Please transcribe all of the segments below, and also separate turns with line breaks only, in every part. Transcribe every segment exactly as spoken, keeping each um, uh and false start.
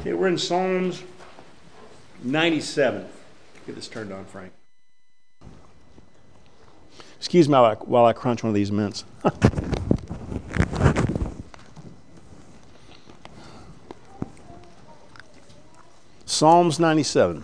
Okay, we're in Psalms ninety-seven. Get this turned on, Frank. Excuse me while I, while I crunch one of these mints. Psalms ninety-seven.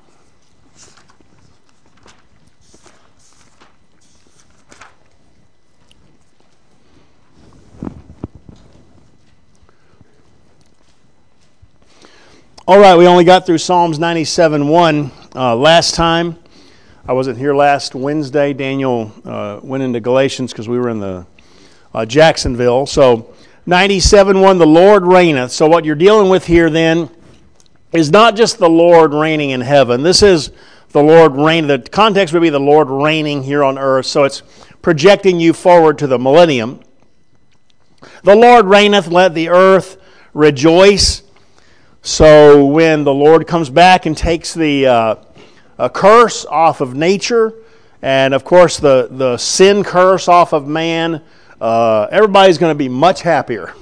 All right, we only got through Psalms ninety-seven one uh, last time. I wasn't here last Wednesday. Daniel uh, went into Galatians because we were in the uh, Jacksonville. So ninety-seven one, the Lord reigneth. So what you're dealing with here then is not just the Lord reigning in heaven. This is the Lord reigning. The context would be the Lord reigning here on earth. So it's projecting you forward to the millennium. The Lord reigneth, let the earth rejoice. So when the Lord comes back and takes the uh, a curse off of nature, and of course the, the sin curse off of man, uh, everybody's going to be much happier.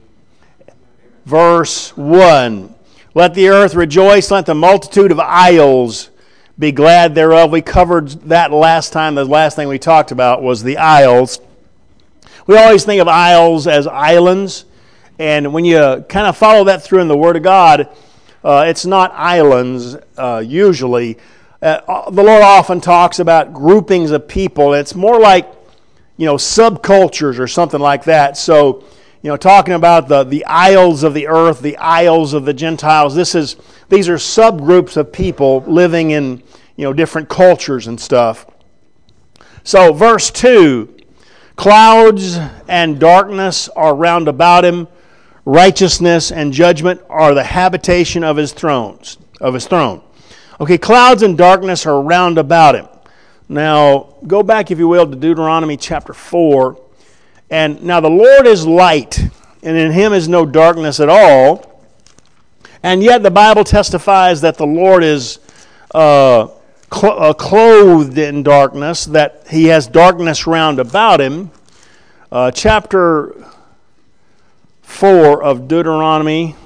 Verse one, let the earth rejoice, let the multitude of isles be glad thereof. We covered that last time. The last thing we talked about was the isles. We always think of isles as islands. And when you kind of follow that through in the Word of God, uh, it's not islands uh, usually. Uh, the Lord often talks about groupings of people. It's more like, you know, subcultures or something like that. So, you know, talking about the, the isles of the earth, the isles of the Gentiles, this is these are subgroups of people living in, you know, different cultures and stuff. So, verse two, clouds and darkness are round about him. Righteousness and judgment are the habitation of his thrones, of his throne. Okay, clouds and darkness are round about him. Now, go back, if you will, to Deuteronomy chapter four. And now the Lord is light, and in him is no darkness at all. And yet the Bible testifies that the Lord is uh, cl- uh, clothed in darkness, that he has darkness round about him. Uh, chapter four of Deuteronomy,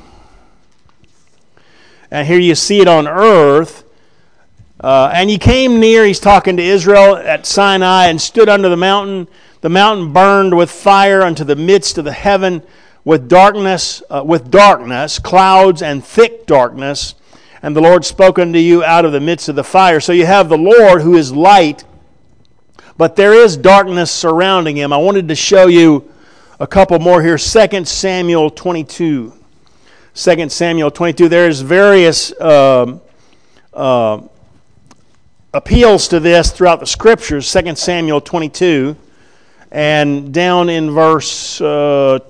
and here you see it on earth. Uh, and he came near, he's talking to Israel at Sinai, and stood under the mountain. The mountain burned with fire unto the midst of the heaven, with darkness, uh, with darkness, clouds and thick darkness. And the Lord spoke unto you out of the midst of the fire. So you have the Lord who is light, but there is darkness surrounding him. I wanted to show you a couple more here. Second Samuel twenty-two. Second Samuel twenty-two. There's various uh, uh, appeals to this throughout the Scriptures. Second Samuel twenty-two. And down in verse uh,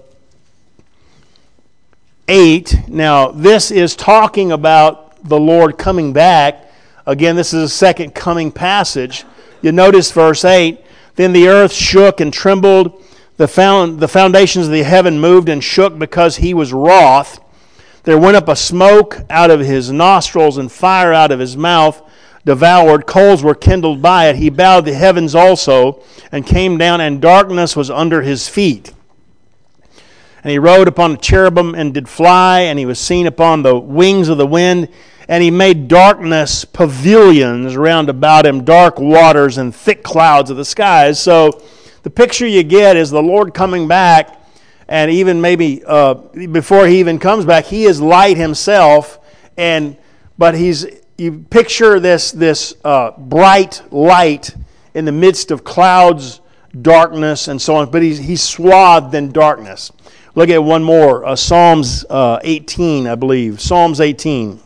eight. Now, this is talking about the Lord coming back. Again, this is a second coming passage. You notice verse eight. Then the earth shook and trembled. The found, the foundations of the heaven moved and shook because he was wroth. There went up a smoke out of his nostrils, and fire out of his mouth devoured. Coals were kindled by it. He bowed the heavens also, and came down, and darkness was under his feet. And he rode upon a cherubim, and did fly, and he was seen upon the wings of the wind. And he made darkness pavilions round about him, dark waters and thick clouds of the skies. So the picture you get is the Lord coming back, and even maybe uh, before he even comes back, he is light himself. And but he's you picture this this uh, bright light in the midst of clouds, darkness, and so on. But he's he's swathed in darkness. Look at one more. Uh, Psalms uh, eighteen, I believe. Psalms eighteen.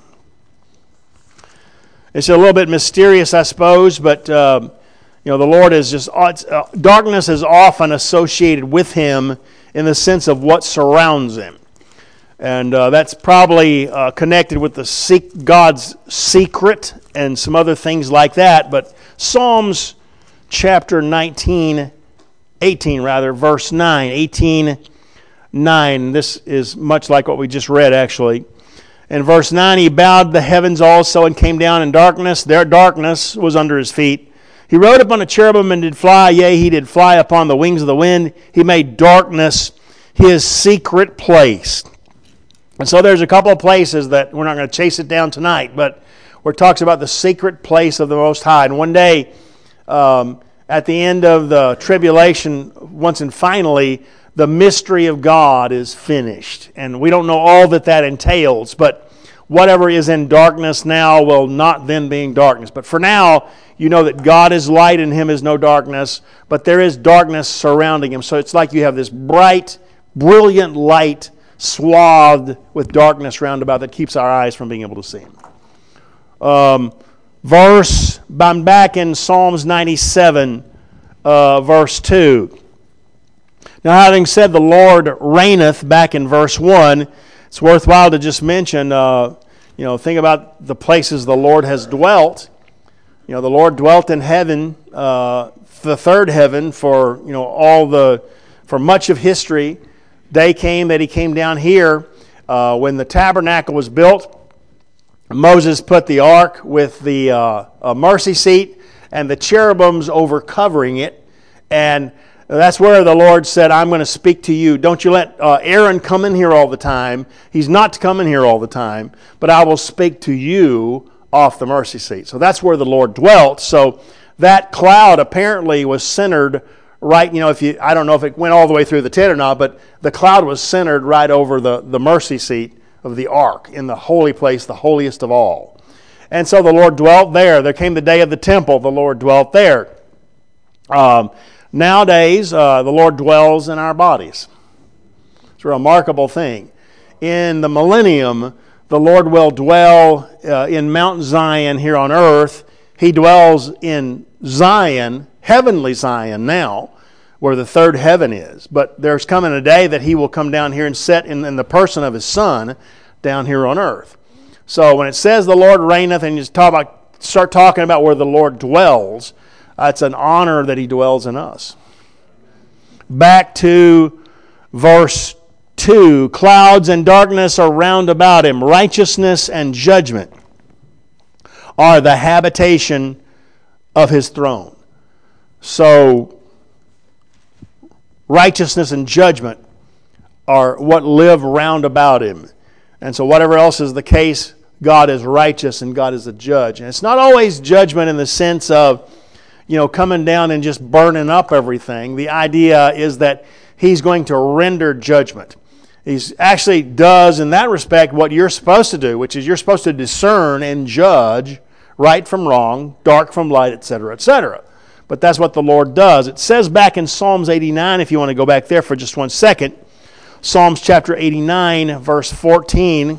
It's a little bit mysterious, I suppose, but. Uh, You know, the Lord is just, uh, darkness is often associated with him in the sense of what surrounds him. And uh, that's probably uh, connected with the sec- God's secret and some other things like that. But Psalms chapter nineteen, eighteen rather, verse nine, eighteen, nine. This is much like what we just read, actually. In verse nine, he bowed the heavens also and came down in darkness. Their darkness was under his feet. He rode upon a cherubim and did fly. Yea, he did fly upon the wings of the wind. He made darkness his secret place. And so there's a couple of places that we're not going to chase it down tonight, but where it talks about the secret place of the Most High. And one day, um, at the end of the tribulation, once and finally, the mystery of God is finished. And we don't know all that that entails, but whatever is in darkness now will not then be in darkness. But for now, you know that God is light, in Him is no darkness, but there is darkness surrounding Him. So it's like you have this bright, brilliant light swathed with darkness round about that keeps our eyes from being able to see Him. Um, verse, I'm back in Psalms ninety-seven, uh, verse two. Now, having said the Lord reigneth, back in verse one, it's worthwhile to just mention, uh, you know, think about the places the Lord has dwelt. You know, the Lord dwelt in heaven, uh, the third heaven, for, you know, all the, for much of history. Day came that He came down here uh, when the tabernacle was built. Moses put the ark with the uh, uh, mercy seat and the cherubims over covering it. And that's where the Lord said, I'm going to speak to you. Don't you let uh, Aaron come in here all the time. He's not to come in here all the time, but I will speak to you off the mercy seat. So that's where the Lord dwelt. So that cloud apparently was centered right, you know, if you, I don't know if it went all the way through the tent or not, but the cloud was centered right over the, the mercy seat of the ark in the holy place, the holiest of all. And so the Lord dwelt there. There came the day of the temple. The Lord dwelt there. Um, nowadays, uh, the Lord dwells in our bodies. It's a remarkable thing. In the millennium, the Lord will dwell uh, in Mount Zion here on earth. He dwells in Zion, heavenly Zion now, where the third heaven is. But there's coming a day that He will come down here and set in, in the person of His Son down here on earth. So when it says the Lord reigneth, and you talk about, start talking about where the Lord dwells, uh, it's an honor that He dwells in us. Back to verse two. Clouds and darkness are round about Him. Righteousness and judgment are the habitation of His throne. So righteousness and judgment are what live round about Him. And so whatever else is the case, God is righteous and God is a judge. And it's not always judgment in the sense of, you know, coming down and just burning up everything. The idea is that He's going to render judgment. He actually does, in that respect, what you're supposed to do, which is you're supposed to discern and judge right from wrong, dark from light, et cetera, et cetera. But that's what the Lord does. It says back in Psalms eighty-nine, if you want to go back there for just one second, Psalms chapter eighty-nine, verse fourteen,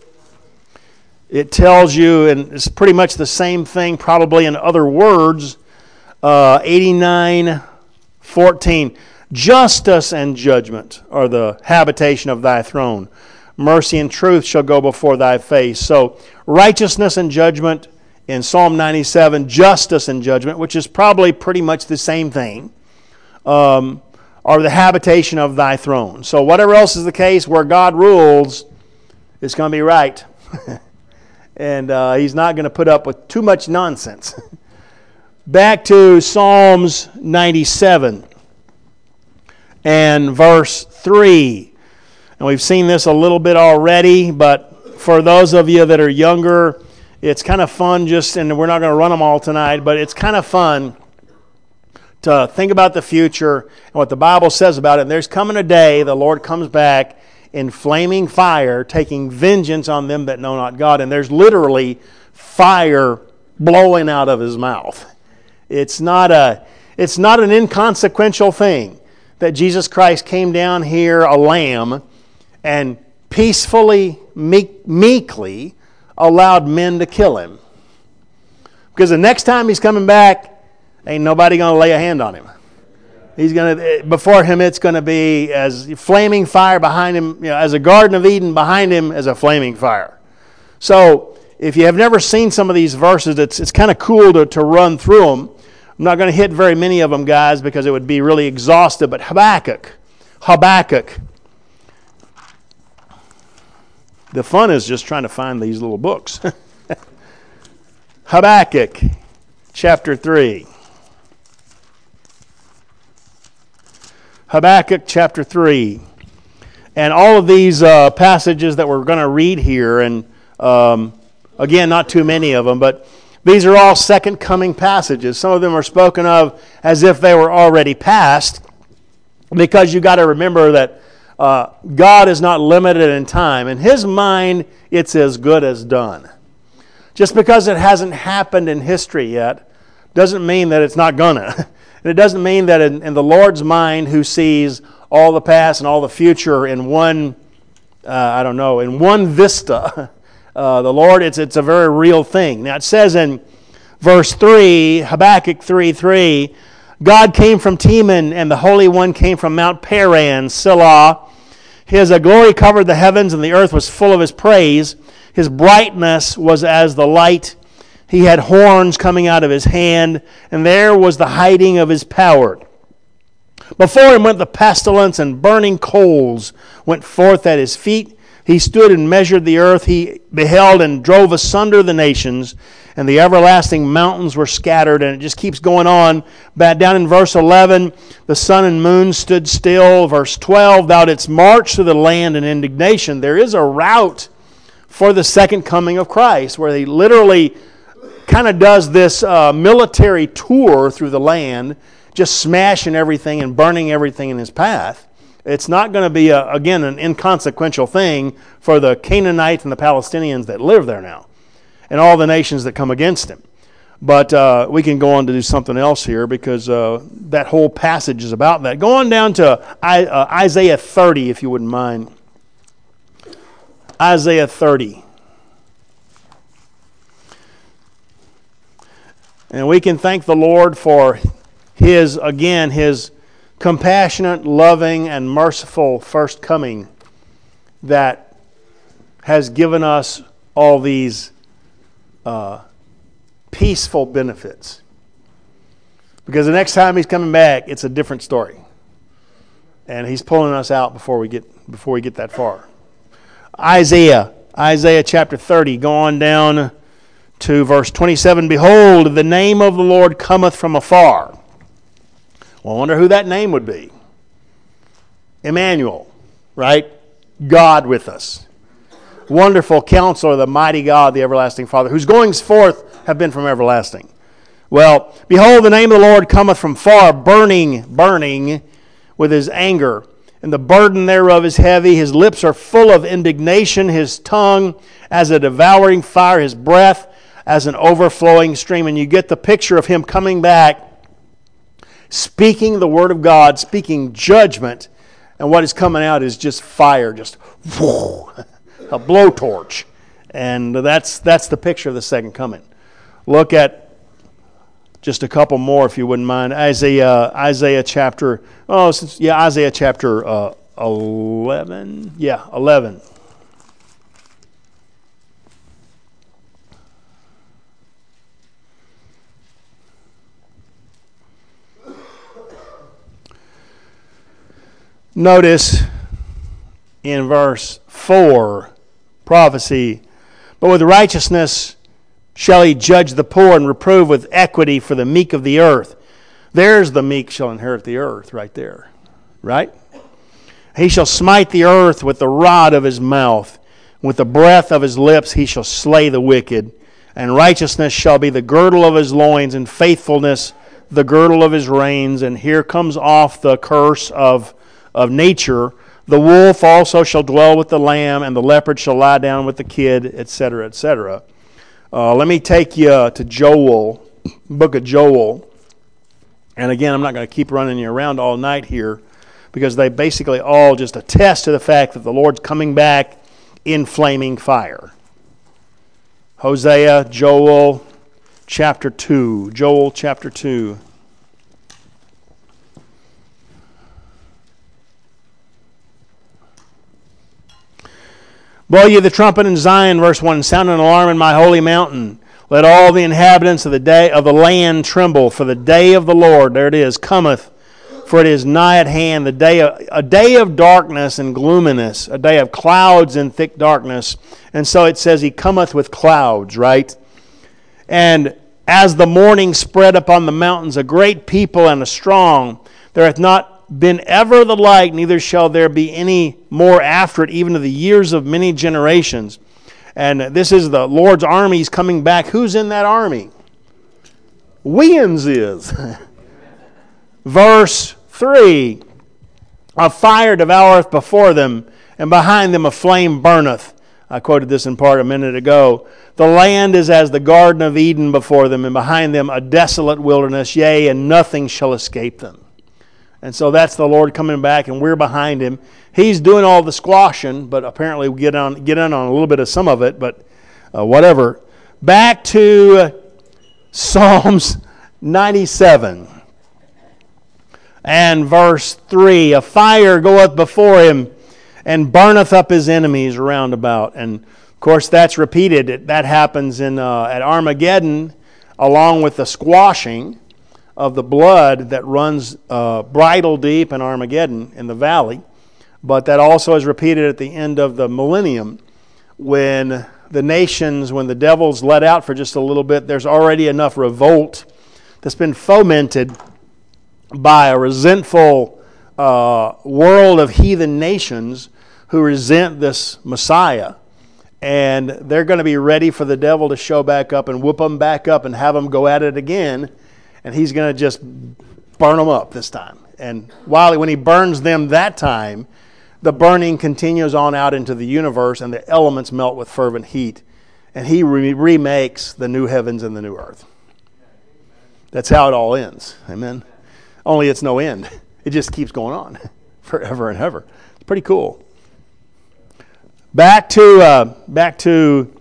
it tells you, and it's pretty much the same thing probably in other words, uh, eighty-nine, fourteen, justice and judgment are the habitation of Thy throne. Mercy and truth shall go before Thy face. So righteousness and judgment in Psalm ninety-seven, justice and judgment, which is probably pretty much the same thing, um, are the habitation of Thy throne. So whatever else is the case, where God rules, it's going to be right. And uh, He's not going to put up with too much nonsense. Back to Psalms ninety-seven and verse three. And we've seen this a little bit already, but for those of you that are younger, it's kind of fun just, and we're not going to run them all tonight, but it's kind of fun to think about the future and what the Bible says about it. And there's coming a day the Lord comes back in flaming fire, taking vengeance on them that know not God. And there's literally fire blowing out of His mouth. It's not a, it's not an inconsequential thing that Jesus Christ came down here, a lamb, and peacefully, meek, meekly allowed men to kill Him. Because the next time He's coming back, ain't nobody going to lay a hand on Him. He's going to, before Him, it's going to be as flaming fire behind Him, you know, as a Garden of Eden behind Him as a flaming fire. So, if you have never seen some of these verses, it's it's kind of cool to, to run through them. I'm not going to hit very many of them, guys, because it would be really exhaustive. But Habakkuk, Habakkuk. The fun is just trying to find these little books. Habakkuk, chapter three. Habakkuk chapter three. And all of these uh, passages that we're going to read here, and um, again, not too many of them, but these are all second coming passages. Some of them are spoken of as if they were already past, because you got to remember that uh, God is not limited in time. In His mind, it's as good as done. Just because it hasn't happened in history yet doesn't mean that it's not gonna. And it doesn't mean that in, in the Lord's mind, who sees all the past and all the future in one, uh, I don't know, in one vista, uh, the Lord, it's it's a very real thing. Now it says in verse three, Habakkuk three three, God came from Teman, and the Holy One came from Mount Paran, Selah. His uh, glory covered the heavens, and the earth was full of His praise. His brightness was as the light. He had horns coming out of His hand, and there was the hiding of His power. Before Him went the pestilence, and burning coals went forth at His feet. He stood and measured the earth. He beheld and drove asunder the nations, and the everlasting mountains were scattered. And it just keeps going on. Back down in verse eleven, the sun and moon stood still. Verse twelve, thou didst march through the land in indignation. There is a route for the second coming of Christ, where He literally kind of does this uh, military tour through the land, just smashing everything and burning everything in His path. It's not going to be, a, again, an inconsequential thing for the Canaanites and the Palestinians that live there now, and all the nations that come against Him. But uh, we can go on to do something else here, because uh, that whole passage is about that. Go on down to I, uh, Isaiah thirty, if you wouldn't mind. Isaiah thirty. And we can thank the Lord for His, again, His compassionate, loving, and merciful first coming that has given us all these uh, peaceful benefits. Because the next time He's coming back, it's a different story. And He's pulling us out before we get before we get that far. Isaiah, Isaiah chapter thirty, go on down to verse twenty-seven. Behold, the name of the Lord cometh from afar. Well, I wonder who that name would be. Emmanuel, right? God with us. Wonderful Counselor, the mighty God, the everlasting Father, whose goings forth have been from everlasting. Well, behold, the name of the Lord cometh from far, burning, burning with His anger. And the burden thereof is heavy. His lips are full of indignation. His tongue as a devouring fire. His breath as an overflowing stream. And you get the picture of Him coming back, speaking the Word of God, speaking judgment. And what is coming out is just fire, just whoo, a blowtorch. And that's that's the picture of the second coming. Look at just a couple more, if you wouldn't mind. Isaiah, Isaiah chapter, oh, since, yeah, Isaiah chapter uh, eleven. Yeah, eleven. Notice in verse four, prophecy, but with righteousness shall He judge the poor, and reprove with equity for the meek of the earth. There's the meek shall inherit the earth right there. Right? He shall smite the earth with the rod of His mouth. With the breath of His lips He shall slay the wicked. And righteousness shall be the girdle of His loins, and faithfulness the girdle of His reins. And here comes off the curse of, of nature. The wolf also shall dwell with the lamb, and the leopard shall lie down with the kid, et cetera, et cetera. Uh, let me take you to Joel, book of Joel. And again, I'm not going to keep running you around all night here, because they basically all just attest to the fact that the Lord's coming back in flaming fire. Hosea, Joel, chapter two. Joel, chapter two. Blow ye the trumpet in Zion, verse one, sound an alarm in my holy mountain. Let all the inhabitants of the day of the land tremble, for the day of the Lord, there it is, cometh, for it is nigh at hand, the day of, a day of darkness and gloominess, a day of clouds and thick darkness. And so it says He cometh with clouds, right? And as the morning spread upon the mountains, a great people and a strong, there hath not been ever the like, neither shall there be any more after it, even to the years of many generations. And this is the Lord's armies coming back. Who's in that army? Weans is. Verse three, a fire devoureth before them, and behind them a flame burneth. I quoted this in part a minute ago. The land is as the Garden of Eden before them, and behind them a desolate wilderness, yea, and nothing shall escape them. And so that's the Lord coming back, and we're behind Him. He's doing all the squashing, but apparently we get on get in on a little bit of some of it, but uh, whatever. Back to Psalms ninety-seven and verse three. A fire goeth before Him, and burneth up His enemies round about. And of course that's repeated. That happens in uh, at Armageddon, along with the squashing of the blood that runs uh, bridle deep in Armageddon in the valley. But that also is repeated at the end of the millennium, when the nations, when the devil's let out for just a little bit, there's already enough revolt that's been fomented by a resentful uh, world of heathen nations who resent this Messiah. And they're going to be ready for the devil to show back up and whoop them back up and have them go at it again. And he's going to just burn them up this time. And while when he burns them that time, the burning continues on out into the universe, and the elements melt with fervent heat. And he re- remakes the new heavens and the new earth. That's how it all ends. Amen. Only it's no end. It just keeps going on forever and ever. It's pretty cool. Back to uh, back to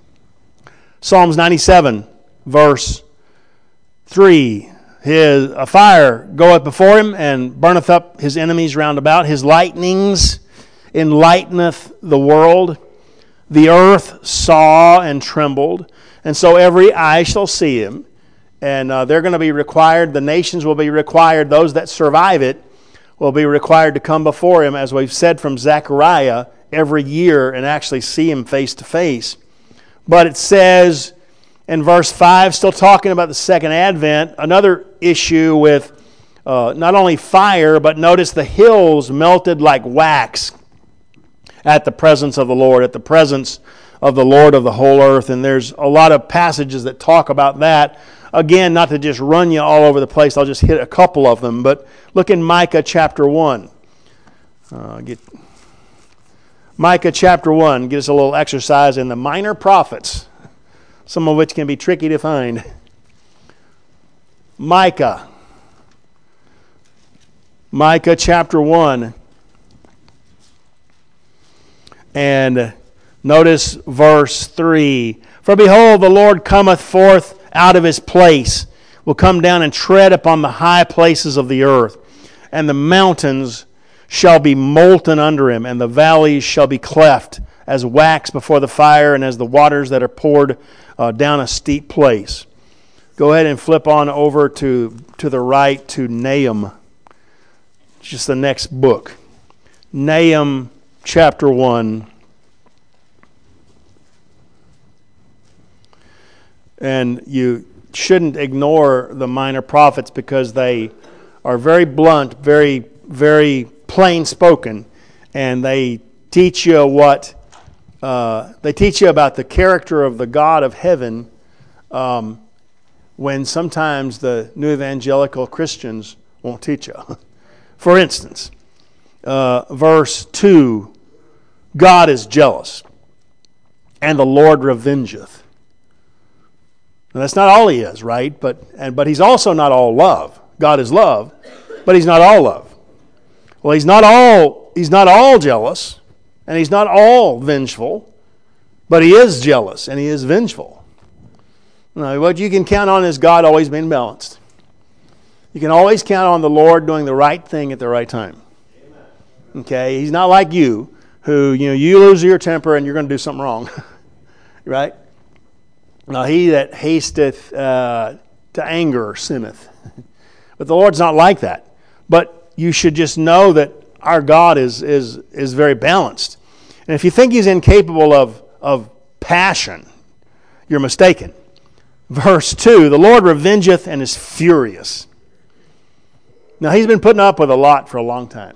Psalms ninety-seven, verse three. His a fire goeth before him, and burneth up his enemies round about. His lightnings enlighteneth the world. The earth saw and trembled, and so every eye shall see him. And uh, they're going to be required, the nations will be required, those that survive it will be required to come before him, as we've said from Zechariah, every year and actually see him face to face. But it says in verse five, still talking about the second advent, another issue with uh, not only fire, but notice the hills melted like wax at the presence of the Lord, at the presence of the Lord of the whole earth. And there's a lot of passages that talk about that. Again, not to just run you all over the place, I'll just hit a couple of them. But look in Micah chapter one. Uh, get Micah chapter one, get us a little exercise in the minor prophets, some of which can be tricky to find. Micah. Micah chapter one. And notice verse three. For behold, the Lord cometh forth out of his place, will come down and tread upon the high places of the earth, and the mountains shall be molten under him, and the valleys shall be cleft as wax before the fire, and as the waters that are poured uh, down a steep place. Go ahead and flip on over to, to the right to Nahum, just the next book. Nahum chapter one. And you shouldn't ignore the minor prophets because they are very blunt, very, very plain spoken, and they teach you what uh, they teach you about the character of the God of heaven, um, when sometimes the new evangelical Christians won't teach you. For instance, uh, verse two, God is jealous, and the Lord revengeth. Now, that's not all he is, right? But and but he's also not all love. God is love, but he's not all love. Well, he's not all he's not all jealous, and he's not all vengeful, but he is jealous and he is vengeful. Now, what you can count on is God always being balanced. You can always count on the Lord doing the right thing at the right time. Okay, he's not like you, who you know you lose your temper and you're going to do something wrong, right? Now, he that hasteth uh, to anger sinneth. But the Lord's not like that. But you should just know that our God is is is very balanced. And if you think he's incapable of, of passion, you're mistaken. Verse two, the Lord revengeth and is furious. Now, he's been putting up with a lot for a long time.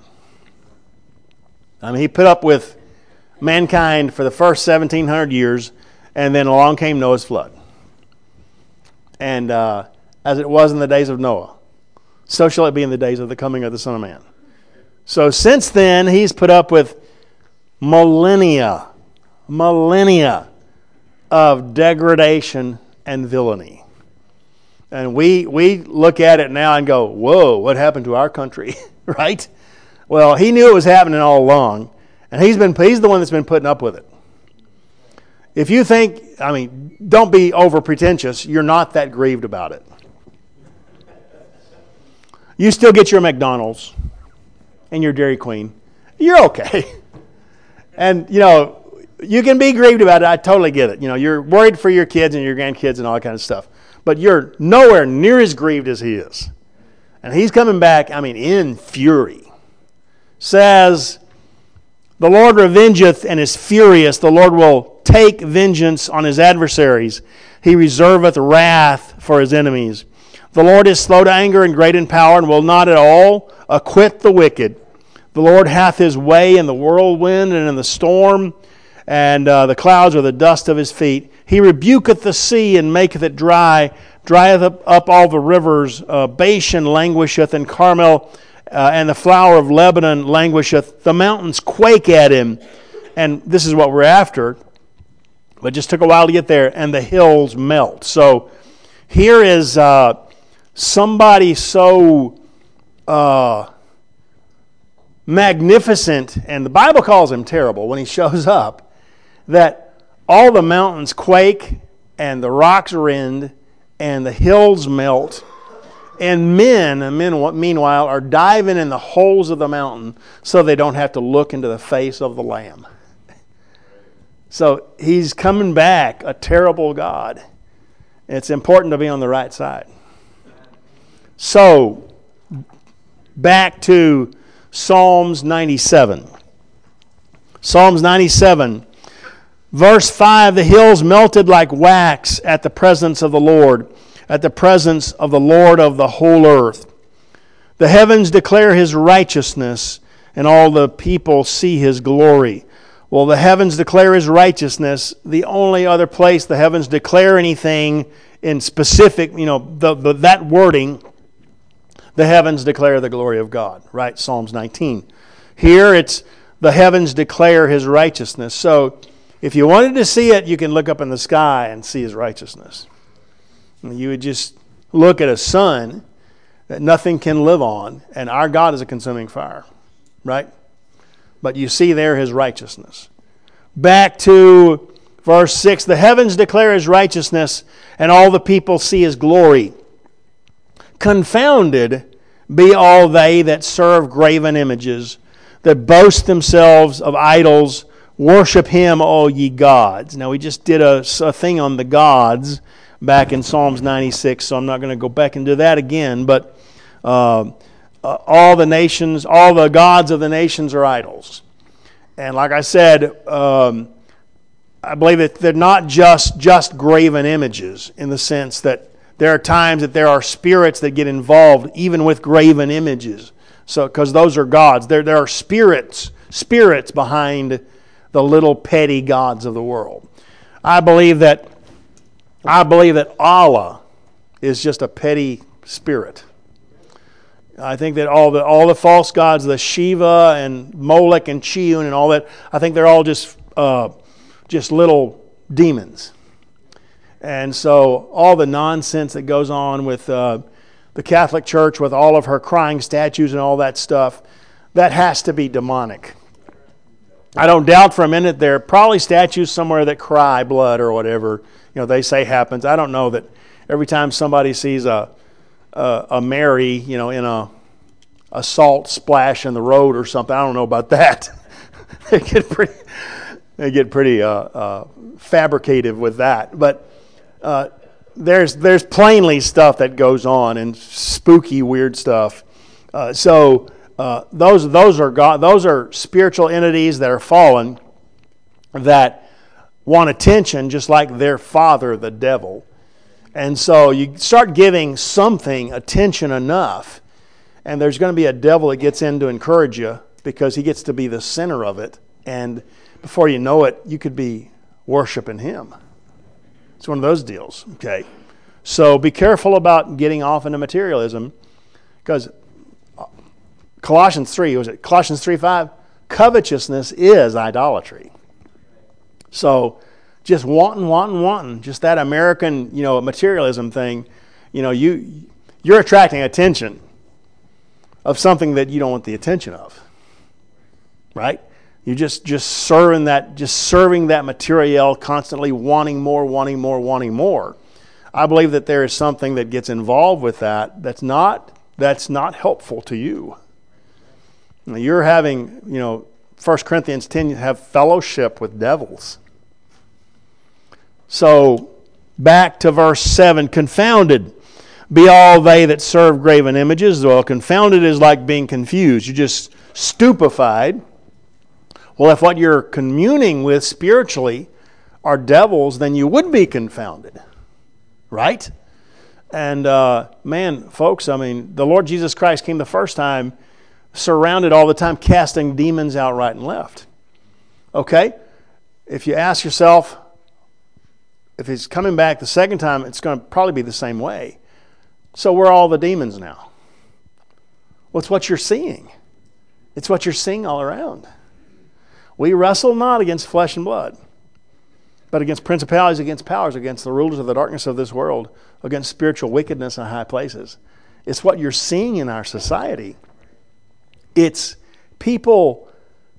I mean, he put up with mankind for the first seventeen hundred years, and then along came Noah's flood. And uh, as it was in the days of Noah, so shall it be in the days of the coming of the Son of Man. So since then, he's put up with millennia, millennia of degradation and villainy. And we we look at it now and go, whoa, what happened to our country, right? Well, he knew it was happening all along, and he's been he's the one that's been putting up with it. If you think, I mean, don't be over pretentious, you're not that grieved about it. You still get your McDonald's and your Dairy Queen. You're okay. And, you know, you can be grieved about it. I totally get it. You know, you're worried for your kids and your grandkids and all that kind of stuff. But you're nowhere near as grieved as he is. And he's coming back, I mean, in fury. Says, the Lord revengeth and is furious. The Lord will take vengeance on his adversaries. He reserveth wrath for his enemies. The Lord is slow to anger and great in power, and will not at all acquit the wicked. The Lord hath his way in the whirlwind and in the storm, and uh, the clouds are the dust of his feet. He rebuketh the sea and maketh it dry, drieth up, up all the rivers. Uh, Bashan languisheth, and Carmel uh, and the flower of Lebanon languisheth. The mountains quake at him, and this is what we're after, but it just took a while to get there, and the hills melt. So here is uh, somebody so uh, magnificent, and the Bible calls him terrible when he shows up, that all the mountains quake and the rocks rend and the hills melt, and men, men meanwhile are diving in the holes of the mountain so they don't have to look into the face of the Lamb. So he's coming back, a terrible God. It's important to be on the right side. So, back to Psalms ninety-seven. Psalms ninety-seven, verse five, the hills melted like wax at the presence of the Lord, at the presence of the Lord of the whole earth. The heavens declare his righteousness, and all the people see his glory. Well, the heavens declare his righteousness. The only other place the heavens declare anything in specific, you know, the, the, that wording, the heavens declare the glory of God, right? Psalms nineteen. Here it's the heavens declare his righteousness. So if you wanted to see it, you can look up in the sky and see his righteousness. You would just look at a sun that nothing can live on, and our God is a consuming fire, right? But you see there his righteousness. Back to verse six, the heavens declare his righteousness, and all the people see his glory. Confounded be all they that serve graven images, that boast themselves of idols. Worship him, all ye gods. Now we just did a, a thing on the gods back in Psalms ninety-six, so I'm not going to go back into that again, but uh, uh, all the nations, all the gods of the nations are idols. And like I said, um, I believe that they're not just, just graven images, in the sense that there are times that there are spirits that get involved even with graven images. So, because those are gods. There, there are spirits, spirits behind the little petty gods of the world. I believe that I believe that Allah is just a petty spirit. I think that all the all the false gods, the Shiva and Molech and Chiun and all that, I think they're all just uh, just little demons. And so all the nonsense that goes on with uh, the Catholic Church, with all of her crying statues and all that stuff, that has to be demonic. I don't doubt for a minute there are probably statues somewhere that cry blood or whatever, you know, they say happens. I don't know that every time somebody sees a a, a Mary, you know, in a a salt splash in the road or something, I don't know about that. they get pretty they get pretty uh, uh, fabricative with that, but uh, there's there's plainly stuff that goes on and spooky, weird stuff. Uh, so. Uh, those those are God, those are spiritual entities that are fallen, that want attention just like their father, the devil. And so you start giving something attention enough, And there's going to be a devil that gets in to encourage you because he gets to be the center of it. And before you know it, you could be worshiping him. It's one of those deals, okay? So be careful about getting off into materialism, because Colossians three, was it Colossians three five? Covetousness is idolatry. So just wanting, wanting, wanting, just that American, you know, materialism thing, you know, you, you're attracting attention of something that you don't want the attention of, right? You're just, just serving that, just serving that material, constantly wanting more, wanting more, wanting more. I believe that there is something that gets involved with that that's not, that's not helpful to you. Now, you're having, you know, First Corinthians ten, you have fellowship with devils. So, back to verse seven, confounded be all they that serve graven images. Well, confounded is like being confused. You're just stupefied. Well, if what you're communing with spiritually are devils, then you would be confounded, right? And uh, man, folks, I mean, the Lord Jesus Christ came the first time, surrounded all the time, casting demons out right and left. Okay? If you ask yourself, if he's coming back the second time, it's going to probably be the same way. So where are all the demons now? Well, it's what you're seeing. It's what you're seeing all around. We wrestle not against flesh and blood, but against principalities, against powers, against the rulers of the darkness of this world, against spiritual wickedness in high places. It's what you're seeing in our society. It's people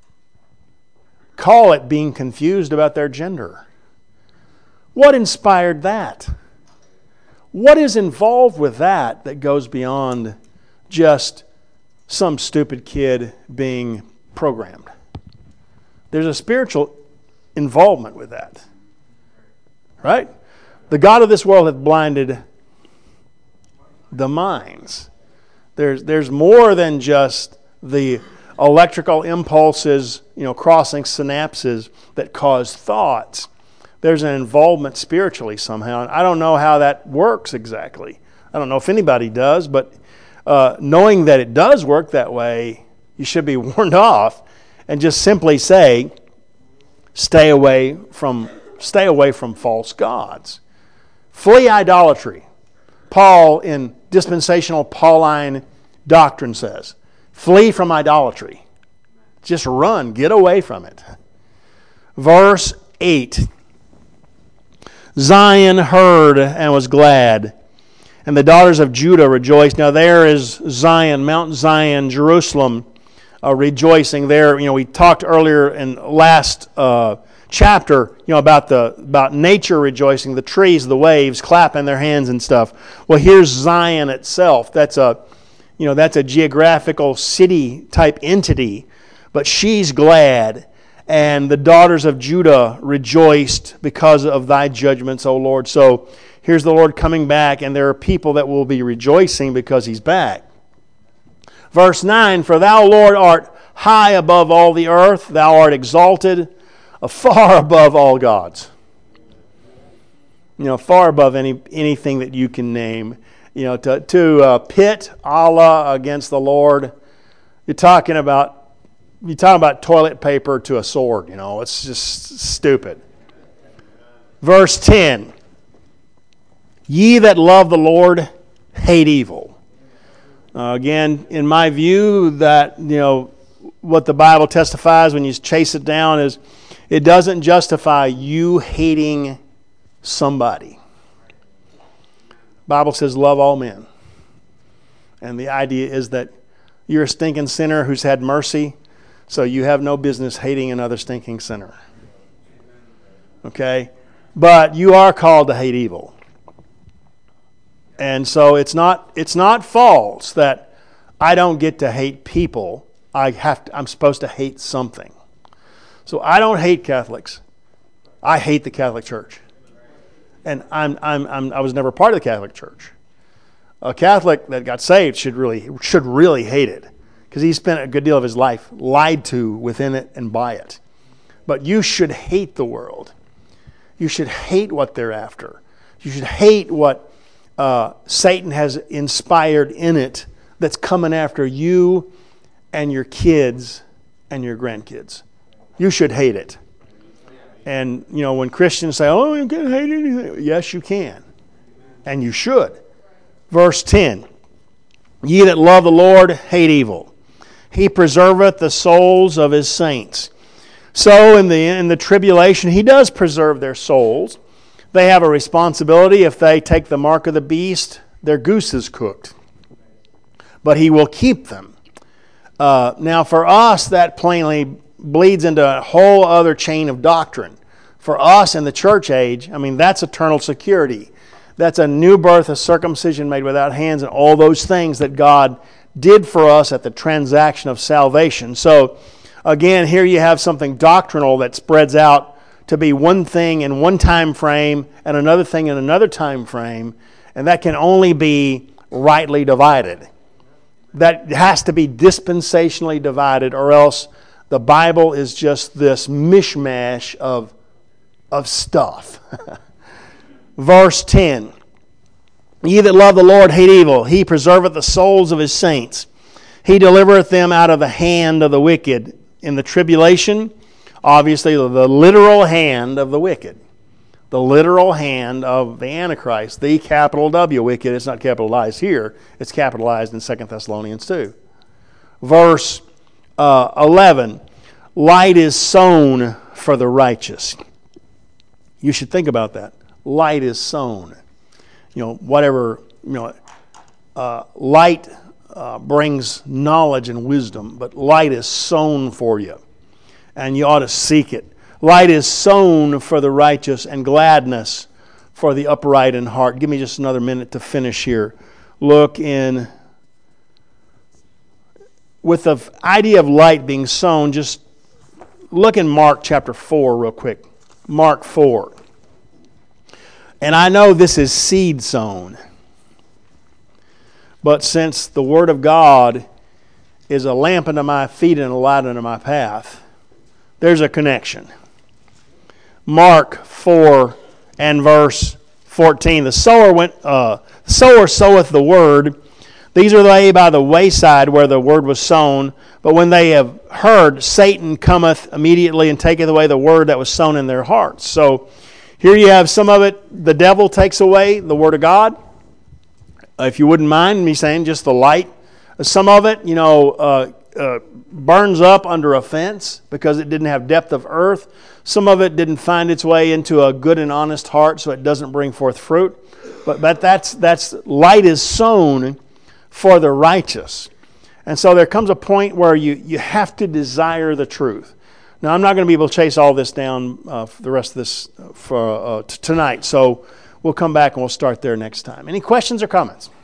call it being confused about their gender. What inspired that? What is involved with that that goes beyond just some stupid kid being programmed? There's a spiritual involvement with that. Right? The God of this world hath blinded the minds. There's, there's more than just the electrical impulses, you know, crossing synapses that cause thoughts. There's an involvement spiritually somehow. And I don't know how that works exactly. I don't know if anybody does, but uh, knowing that it does work that way, you should be warned off and just simply say, stay away from, stay away from false gods. Flee idolatry. Paul in dispensational Pauline doctrine says, flee from idolatry. Just run, get away from it. Verse eight. Zion heard and was glad, and the daughters of Judah rejoiced. Now there is Zion, Mount Zion, Jerusalem, uh, rejoicing there. You know, we talked earlier in last uh, chapter, you know, about the about nature rejoicing, the trees, the waves, clapping their hands and stuff. Well, here's Zion itself. That's a, you know, that's a geographical city type entity, but she's glad. And the daughters of Judah rejoiced because of thy judgments, O Lord. So here's the Lord coming back, and there are people that will be rejoicing because he's back. Verse nine, for thou, Lord, art high above all the earth. Thou art exalted, far above all gods. You know, far above any anything that you can name. You know, to, to uh, pit Allah against the Lord, you're talking about You're talking about toilet paper to a sword, you know. It's just stupid. Verse ten. Ye that love the Lord hate evil. Uh, again, in my view, that, you know, what the Bible testifies when you chase it down is it doesn't justify you hating somebody. The Bible says love all men. And the idea is that you're a stinking sinner who's had mercy, so you have no business hating another stinking sinner. Okay? But you are called to hate evil. And so it's not it's not false that I don't get to hate people. I have to, I'm supposed to hate something. So I don't hate Catholics. I hate the Catholic Church. And I'm I'm, I'm I was never part of the Catholic Church. A Catholic that got saved should really should really hate it, because he spent a good deal of his life lied to within it and by it. But you should hate the world. You should hate what they're after. You should hate what uh, Satan has inspired in it that's coming after you and your kids and your grandkids. You should hate it. And, you know, when Christians say, oh, you can't hate anything. Yes, you can. And you should. Verse ten. Ye that love the Lord, hate evil. He preserveth the souls of his saints. So in the in the tribulation, he does preserve their souls. They have a responsibility. If they take the mark of the beast, their goose is cooked. But he will keep them. Uh, now for us, that plainly bleeds into a whole other chain of doctrine. For us in the church age, I mean, that's eternal security. That's a new birth, a circumcision made without hands, and all those things that God did for us at the transaction of salvation. So, again, here you have something doctrinal that spreads out to be one thing in one time frame and another thing in another time frame, and that can only be rightly divided. That has to be dispensationally divided, or else the Bible is just this mishmash of, of stuff. Verse ten. Ye that love the Lord hate evil. He preserveth the souls of his saints. He delivereth them out of the hand of the wicked. In the tribulation, obviously the literal hand of the wicked. The literal hand of the Antichrist. The capital W wicked. It's not capitalized here. It's capitalized in Second Thessalonians two. Verse uh, eleven. Light is sown for the righteous. You should think about that. Light is sown. You know, whatever, you know, uh, light uh, brings knowledge and wisdom, but light is sown for you, and you ought to seek it. Light is sown for the righteous, and gladness for the upright in heart. Give me just another minute to finish here. Look in, with the idea of light being sown, just look in Mark chapter four real quick. Mark four. And I know this is seed sown. But since the Word of God is a lamp unto my feet and a light unto my path, there's a connection. Mark four and verse fourteen. The sower went. Uh, the sower soweth the word. These are they by the wayside where the word was sown. But when they have heard, Satan cometh immediately and taketh away the word that was sown in their hearts. So here you have some of it, the devil takes away the Word of God. Uh, if you wouldn't mind me saying just the light. Some of it, you know, uh, uh, burns up under a fence because it didn't have depth of earth. Some of it didn't find its way into a good and honest heart, so it doesn't bring forth fruit. But, but that's, that's light is sown for the righteous. And so there comes a point where you, you have to desire the truth. Now, I'm not going to be able to chase all this down uh, for the rest of this uh, for uh, t- tonight, so we'll come back and we'll start there next time. Any questions or comments?